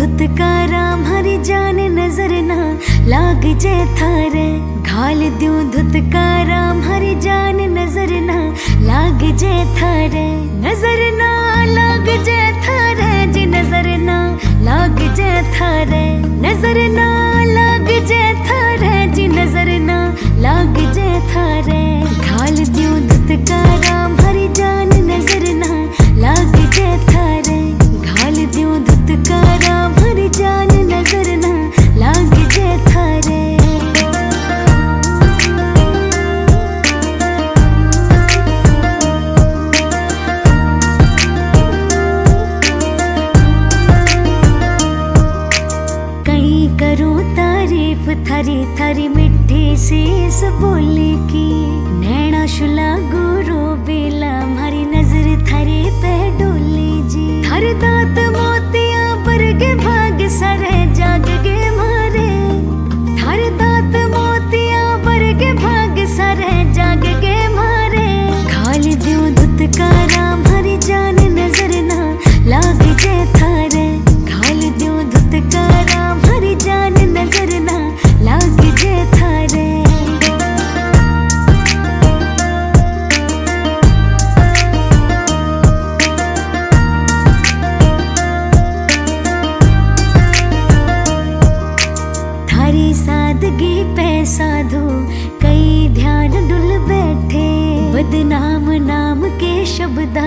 धुतकारा हरी जान नजर ना लाग जे थारे। घाल दूं धुतकारा हरी जान नजर ना लाग जे थारे। नजर ना लाग जे थारे जी, नजर ना लाग जे थारे। नजर ना लाग जे थारे जी, नजर ना लाग जे थारे। घाल दूं धुतकारा हरी जान नजर ना लाग जे थारे। घाल दूं धुतकारा हरी जान नजर ना लाग जे थारे। कहीं करूं तारीफ थारी थारी मिठी सी इस बोली की। नैना शुला गुरु बेला मारी नजर थारे पे डोली जी। हर दांत मोतिया बरगे भाग सारे जाग गे मारे। हर दांत मोतिया बरगे भाग सारे जाग गे मारे। घाल दूं धुतकारा हरी जान नजर ना लाग जे थारे। घाल दूं धुतकारा हरी जान नजर ना लाग जे थारे। थारी सादगी पे साधु कई ध्यान डुल बैठे। बदनाम नाम के शब्द